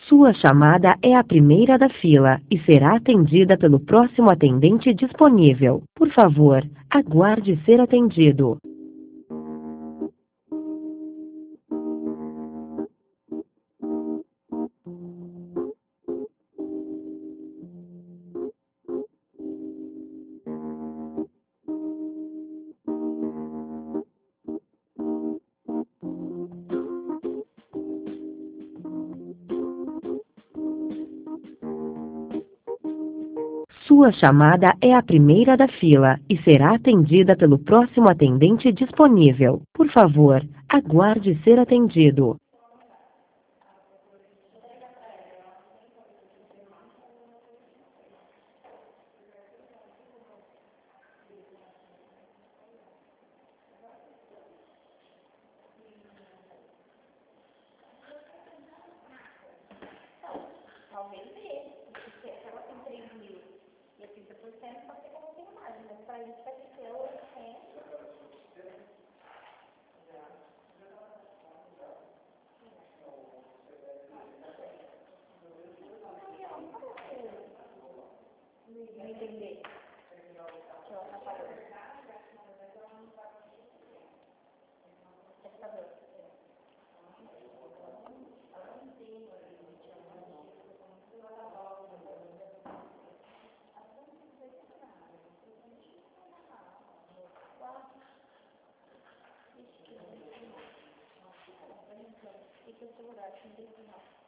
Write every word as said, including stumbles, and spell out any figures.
Sua chamada é a primeira da fila e será atendida pelo próximo atendente disponível. Por favor, aguarde ser atendido. Sua chamada é a primeira da fila e será atendida pelo próximo atendente disponível. Por favor, aguarde ser atendido. Talvez dê, porque se ela tem três mil e a trinta por cento, pode ser que ela tenha mais, mas para isso vai ter que ser oitocentos. Não entender que ela atrapalhou. Quer saber? Fica segurar, não tem sinal.